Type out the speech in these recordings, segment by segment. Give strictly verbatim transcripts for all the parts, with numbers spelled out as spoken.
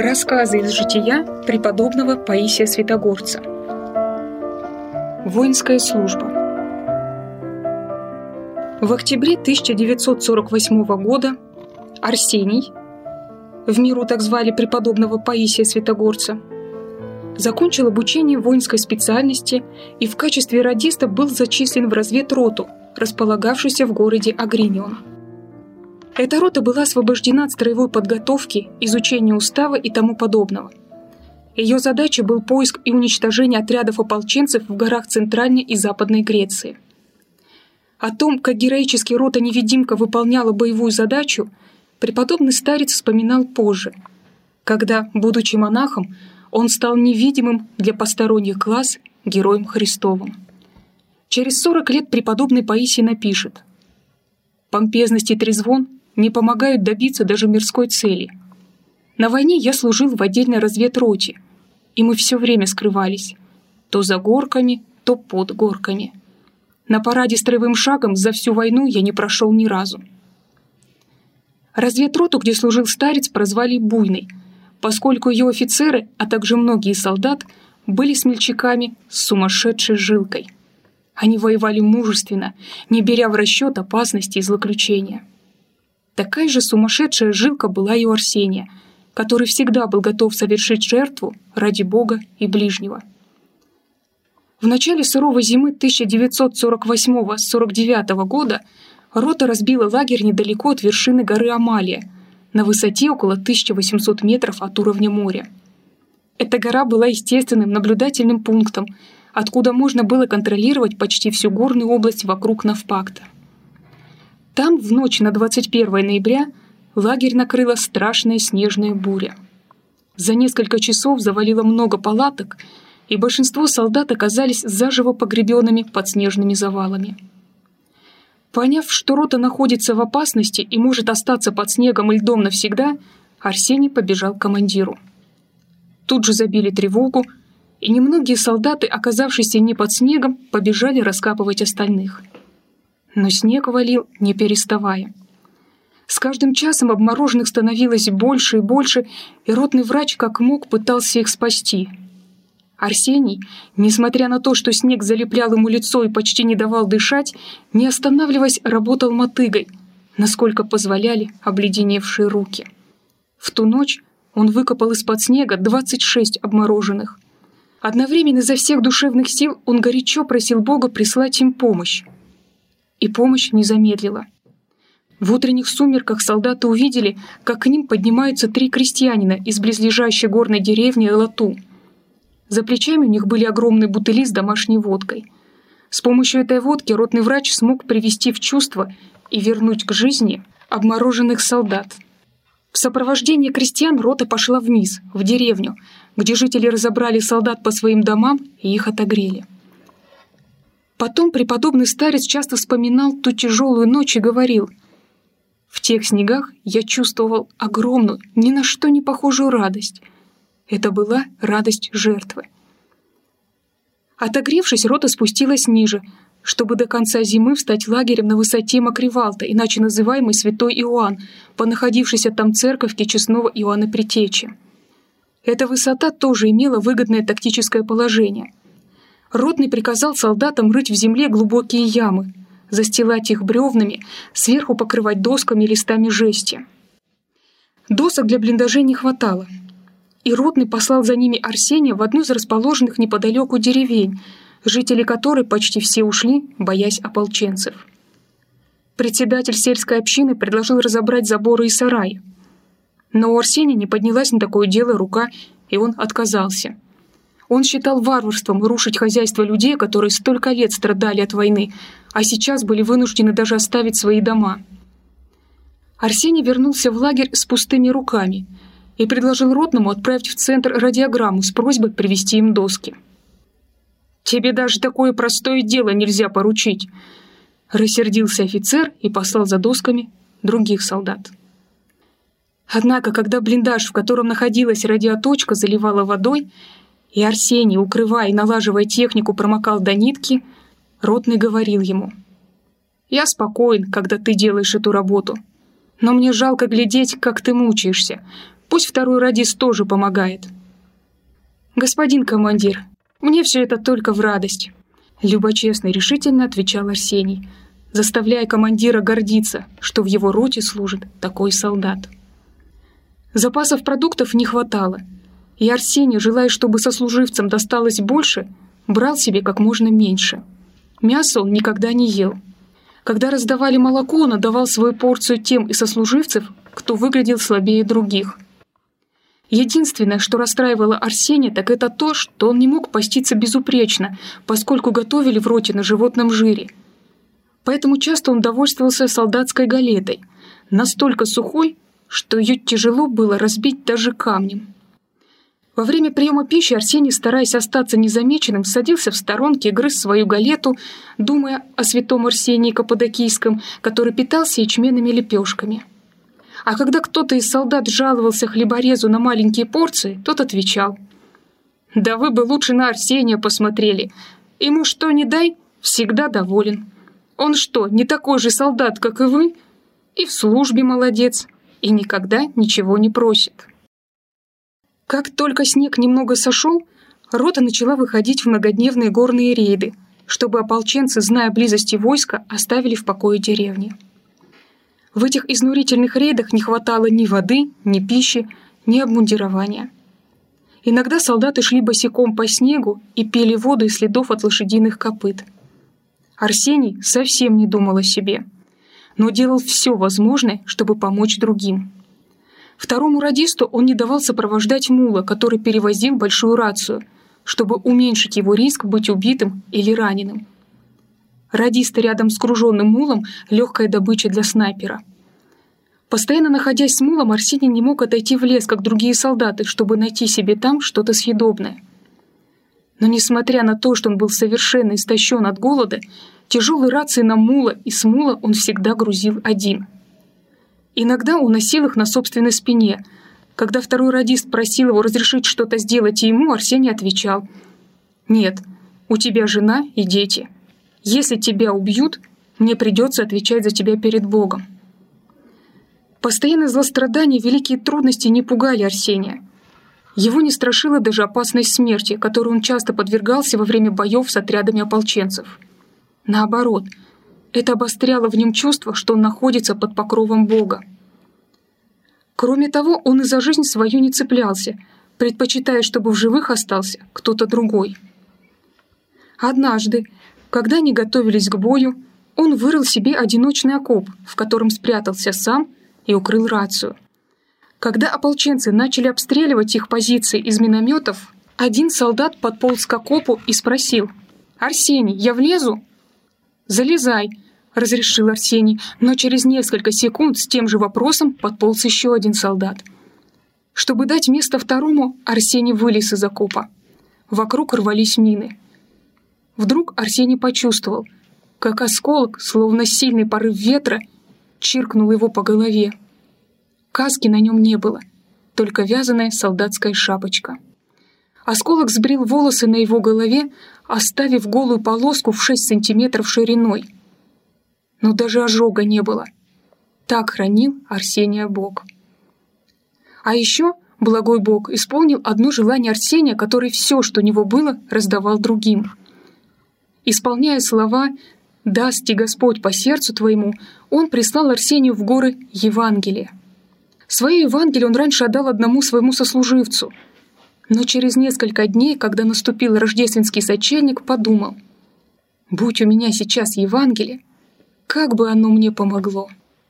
Рассказы из жития преподобного Паисия Святогорца. Воинская служба. В октябре тысяча девятьсот сорок восьмого года Арсений, в миру так звали преподобного Паисия Святогорца, закончил обучение воинской специальности и в качестве радиста был зачислен в разведроту, располагавшуюся в городе Агринион. Эта рота была освобождена от строевой подготовки, изучения устава и тому подобного. Ее задачей был поиск и уничтожение отрядов ополченцев в горах Центральной и Западной Греции. О том, как героически рота-невидимка выполняла боевую задачу, преподобный старец вспоминал позже, когда, будучи монахом, он стал невидимым для посторонних глаз героем Христовым. Через сорок лет преподобный Паисий напишет: «Помпезность и трезвон не помогают добиться даже мирской цели. На войне я служил в отдельной разведроте, и мы все время скрывались, то за горками, то под горками. На параде строевым шагом за всю войну я не прошел ни разу». Разведроту, где служил старец, прозвали «Буйной», поскольку ее офицеры, а также многие солдат, были смельчаками с сумасшедшей жилкой. Они воевали мужественно, не беря в расчет опасности и злоключения. Такая же сумасшедшая жилка была и у Арсения, который всегда был готов совершить жертву ради Бога и ближнего. В начале суровой зимы тысяча девятьсот сорок восьмого — сорок девятого года рота разбила лагерь недалеко от вершины горы Амалия, на высоте около тысячи восьмисот метров от уровня моря. Эта гора была естественным наблюдательным пунктом, откуда можно было контролировать почти всю горную область вокруг Навпакта. Там в ночь на двадцать первое ноября лагерь накрыла страшная снежная буря. За несколько часов завалило много палаток, и большинство солдат оказались заживо погребенными под снежными завалами. Поняв, что рота находится в опасности и может остаться под снегом и льдом навсегда, Арсений побежал к командиру. Тут же забили тревогу, и немногие солдаты, оказавшиеся не под снегом, побежали раскапывать остальных. Но снег валил, не переставая. С каждым часом обмороженных становилось больше и больше, и ротный врач как мог пытался их спасти. Арсений, несмотря на то, что снег залеплял ему лицо и почти не давал дышать, не останавливаясь, работал мотыгой, насколько позволяли обледеневшие руки. В ту ночь он выкопал из-под снега двадцать шесть обмороженных. Одновременно изо всех душевных сил он горячо просил Бога прислать им помощь. И помощь не замедлила. В утренних сумерках солдаты увидели, как к ним поднимаются три крестьянина из близлежащей горной деревни Элату. За плечами у них были огромные бутыли с домашней водкой. С помощью этой водки ротный врач смог привести в чувство и вернуть к жизни обмороженных солдат. В сопровождении крестьян рота пошла вниз, в деревню, где жители разобрали солдат по своим домам и их отогрели. Потом преподобный старец часто вспоминал ту тяжелую ночь и говорил: «В тех снегах я чувствовал огромную, ни на что не похожую радость. Это была радость жертвы». Отогревшись, рота спустилась ниже, чтобы до конца зимы встать лагерем на высоте Макривалта, иначе называемый Святой Иоанн, по находившейся там церковке честного Иоанна Предтечи. Эта высота тоже имела выгодное тактическое положение. Ротный приказал солдатам рыть в земле глубокие ямы, застилать их бревнами, сверху покрывать досками и листами жести. Досок для блиндажей не хватало, и ротный послал за ними Арсения в одну из расположенных неподалеку деревень, жители которой почти все ушли, боясь ополченцев. Председатель сельской общины предложил разобрать заборы и сараи. Но у Арсения не поднялась на такое дело рука, и он отказался. Он считал варварством рушить хозяйство людей, которые столько лет страдали от войны, а сейчас были вынуждены даже оставить свои дома. Арсений вернулся в лагерь с пустыми руками и предложил ротному отправить в центр радиограмму с просьбой привезти им доски. «Тебе даже такое простое дело нельзя поручить», — рассердился офицер и послал за досками других солдат. Однако, когда блиндаж, в котором находилась радиоточка, заливала водой, и Арсений, укрывая и налаживая технику, промокал до нитки, ротный говорил ему: «Я спокоен, когда ты делаешь эту работу, но мне жалко глядеть, как ты мучаешься. Пусть второй радист тоже помогает». «Господин командир, мне все это только в радость», — любочестно и решительно отвечал Арсений, заставляя командира гордиться, что в его роте служит такой солдат. Запасов продуктов не хватало, и Арсений, желая, чтобы сослуживцам досталось больше, брал себе как можно меньше. Мясо он никогда не ел. Когда раздавали молоко, он отдавал свою порцию тем из сослуживцев, кто выглядел слабее других. Единственное, что расстраивало Арсения, так это то, что он не мог поститься безупречно, поскольку готовили в роте на животном жире. Поэтому часто он довольствовался солдатской галетой, настолько сухой, что ее тяжело было разбить даже камнем. Во время приема пищи Арсений, стараясь остаться незамеченным, садился в сторонке и грыз свою галету, думая о святом Арсении Каппадокийском, который питался ячменными лепешками. А когда кто-то из солдат жаловался хлеборезу на маленькие порции, тот отвечал: «Да вы бы лучше на Арсения посмотрели. Ему что ни дай, всегда доволен. Он что, не такой же солдат, как и вы? И в службе молодец, и никогда ничего не просит». Как только снег немного сошел, рота начала выходить в многодневные горные рейды, чтобы ополченцы, зная о близости войска, оставили в покое деревни. В этих изнурительных рейдах не хватало ни воды, ни пищи, ни обмундирования. Иногда солдаты шли босиком по снегу и пили воду из следов от лошадиных копыт. Арсений совсем не думал о себе, но делал все возможное, чтобы помочь другим. Второму радисту он не давал сопровождать мула, который перевозил большую рацию, чтобы уменьшить его риск быть убитым или раненым. Радисты рядом с груженным мулом — легкая добыча для снайпера. Постоянно находясь с мулом, Арсений не мог отойти в лес, как другие солдаты, чтобы найти себе там что-то съедобное. Но несмотря на то, что он был совершенно истощен от голода, тяжелые рации на мула и с мула он всегда грузил один. Иногда уносил их на собственной спине. Когда второй радист просил его разрешить что-то сделать ему, Арсений отвечал: «Нет, у тебя жена и дети. Если тебя убьют, мне придется отвечать за тебя перед Богом». Постоянное злострадание и великие трудности не пугали Арсения. Его не страшила даже опасность смерти, которой он часто подвергался во время боев с отрядами ополченцев. Наоборот, это обостряло в нем чувство, что он находится под покровом Бога. Кроме того, он и за жизнь свою не цеплялся, предпочитая, чтобы в живых остался кто-то другой. Однажды, когда они готовились к бою, он вырыл себе одиночный окоп, в котором спрятался сам и укрыл рацию. Когда ополченцы начали обстреливать их позиции из минометов, один солдат подполз к окопу и спросил: «Арсений, я влезу?» «Залезай», — разрешил Арсений, но через несколько секунд с тем же вопросом подполз еще один солдат. Чтобы дать место второму, Арсений вылез из окопа. Вокруг рвались мины. Вдруг Арсений почувствовал, как осколок, словно сильный порыв ветра, чиркнул его по голове. Каски на нем не было, только вязаная солдатская шапочка. Осколок сбрил волосы на его голове, оставив голую полоску в шесть сантиметров шириной. Но даже ожога не было. Так хранил Арсения Бог. А еще благой Бог исполнил одно желание Арсения, который все, что у него было, раздавал другим. Исполняя слова «Даст тебе Господь по сердцу твоему», он прислал Арсению в горы Евангелие. Свое Евангелие он раньше отдал одному своему сослуживцу, но через несколько дней, когда наступил рождественский сочельник, подумал: «Будь у меня сейчас Евангелие, как бы оно мне помогло».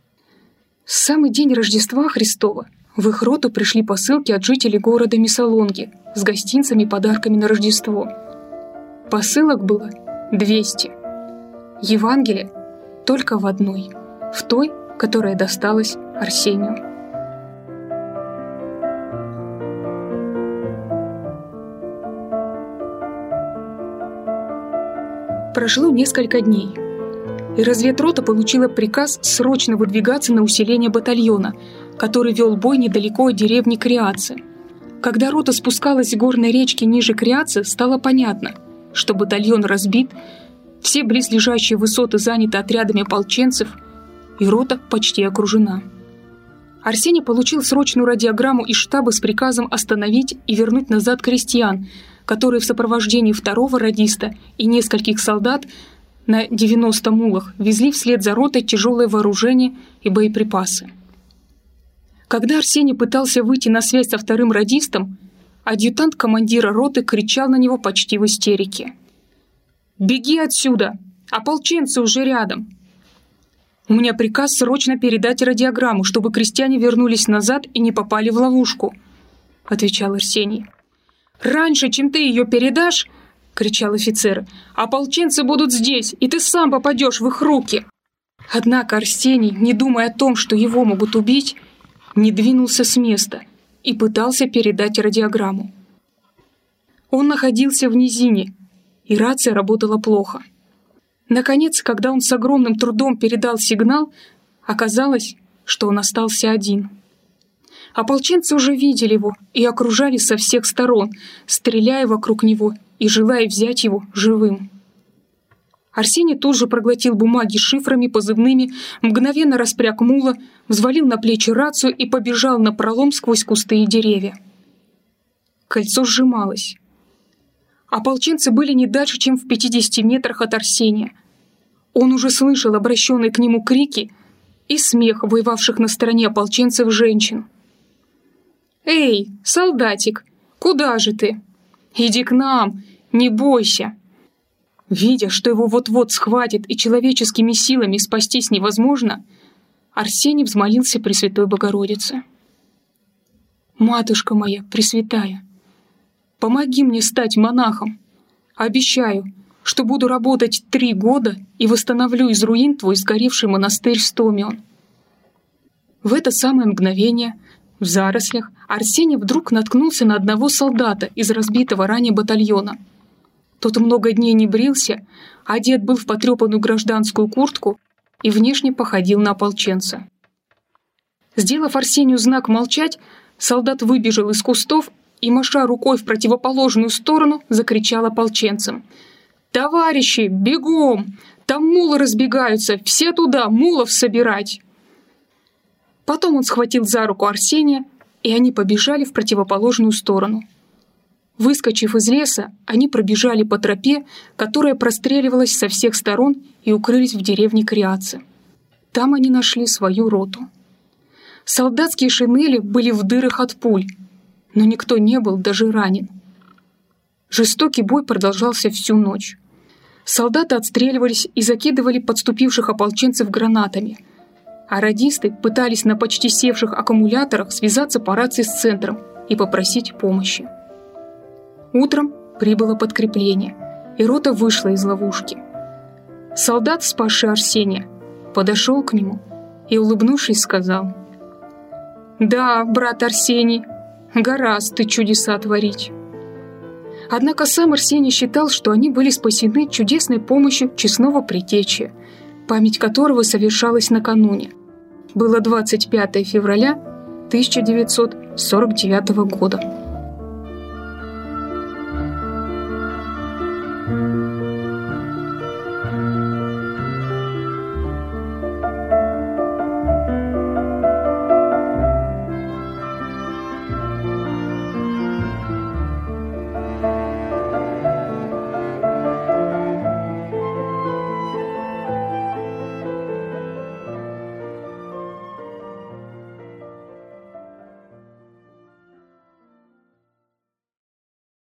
В самый день Рождества Христова в их роту пришли посылки от жителей города Миссалонги с гостинцами и подарками на Рождество. Посылок было двести. Евангелие только в одной, в той, которая досталась Арсению. Прошло несколько дней, и разведрота получила приказ срочно выдвигаться на усиление батальона, который вел бой недалеко от деревни Криацы. Когда рота спускалась с горной речки ниже Криацы, стало понятно, что батальон разбит, все близлежащие высоты заняты отрядами ополченцев, и рота почти окружена. Арсений получил срочную радиограмму из штаба с приказом остановить и вернуть назад крестьян, которые в сопровождении второго радиста и нескольких солдат на девяноста мулах везли вслед за ротой тяжелое вооружение и боеприпасы. Когда Арсений пытался выйти на связь со вторым радистом, адъютант командира роты кричал на него почти в истерике: «Беги отсюда! Ополченцы уже рядом! У меня приказ срочно передать радиограмму, чтобы крестьяне вернулись назад и не попали в ловушку», — отвечал Арсений. «Раньше, чем ты ее передашь, — кричал офицер, — ополченцы будут здесь, и ты сам попадешь в их руки». Однако Арсений, не думая о том, что его могут убить, не двинулся с места и пытался передать радиограмму. Он находился в низине, и рация работала плохо. Наконец, когда он с огромным трудом передал сигнал, оказалось, что он остался один. Ополченцы уже видели его и окружали со всех сторон, стреляя вокруг него и желая взять его живым. Арсений тут же проглотил бумаги с шифрами позывными, мгновенно распряг мула, взвалил на плечи рацию и побежал напролом сквозь кусты и деревья. Кольцо сжималось. Ополченцы были не дальше, чем в пятидесяти метрах от Арсения. Он уже слышал обращенные к нему крики и смех воевавших на стороне ополченцев женщин. «Эй, солдатик, куда же ты? Иди к нам, не бойся!» Видя, что его вот-вот схватит и человеческими силами спастись невозможно, Арсений взмолился Пресвятой Богородице: «Матушка моя Пресвятая, помоги мне стать монахом. Обещаю, что буду работать три года и восстановлю из руин твой сгоревший монастырь Стомион». В это самое мгновение в зарослях Арсений вдруг наткнулся на одного солдата из разбитого ранее батальона. Тот много дней не брился, одет был в потрепанную гражданскую куртку и внешне походил на ополченца. Сделав Арсению знак молчать, солдат выбежал из кустов и, маша рукой в противоположную сторону, закричал ополченцам: «Товарищи, бегом! Там мулы разбегаются, все туда, мулов собирать!» Потом он схватил за руку Арсения, и они побежали в противоположную сторону. Выскочив из леса, они пробежали по тропе, которая простреливалась со всех сторон, и укрылись в деревне Криацы. Там они нашли свою роту. Солдатские шинели были в дырах от пуль, но никто не был даже ранен. Жестокий бой продолжался всю ночь. Солдаты отстреливались и закидывали подступивших ополченцев гранатами, а радисты пытались на почти севших аккумуляторах связаться по рации с центром и попросить помощи. Утром прибыло подкрепление, и рота вышла из ловушки. Солдат, спасший Арсения, подошел к нему и, улыбнувшись, сказал: «Да, брат Арсений, гораздо ты чудеса творить». Однако сам Арсений считал, что они были спасены чудесной помощью честного предтечи, память которого совершалась накануне. Было двадцать пятое февраля тысяча девятьсот сорок девятого года.